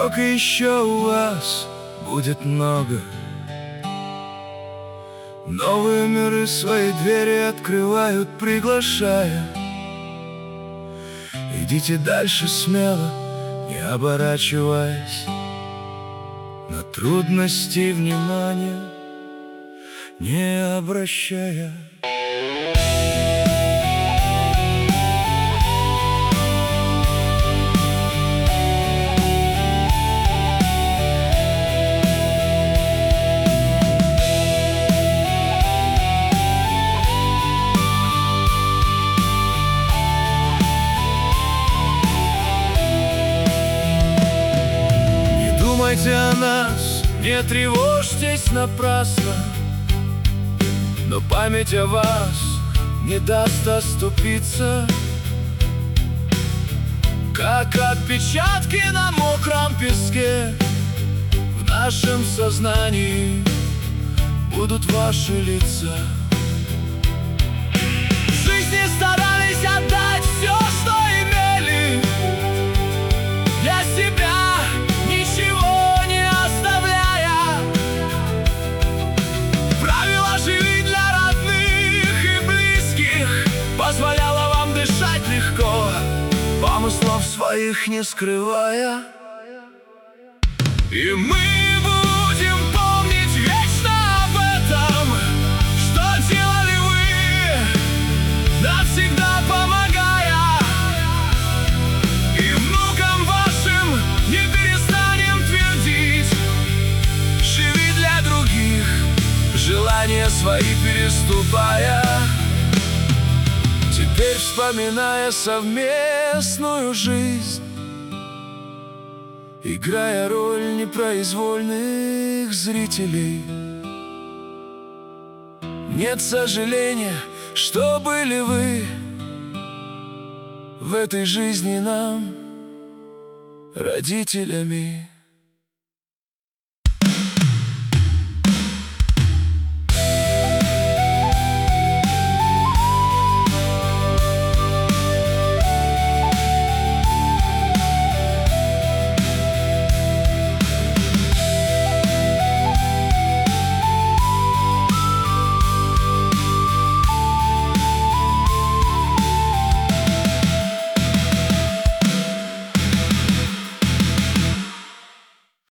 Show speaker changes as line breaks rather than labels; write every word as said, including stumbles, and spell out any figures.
дорог еще у вас будет много. Новые миры свои двери открывают, приглашая. Идите дальше смело, не оборачиваясь, на трудности внимания не обращая. Думайте о нас, не тревожьтесь напрасно, но память о вас не даст оступиться. Как отпечатки на мокром песке, в нашем сознании будут ваши лица. В жизни старались отдать все, что имели, для себя ничего не оставляя. Правила жили для родных и близких, позволяла вам дышать легко, помыслов своих не скрывая. И мы будем помнить вечно об этом, что делали вы, навсегда помогая. И внукам вашим не перестанем твердить: живи для других, желания свои переступая. Теперь, вспоминая совместную жизнь, играя роль непроизвольных зрителей, нет сожаления, что были вы в этой жизни нам родителями.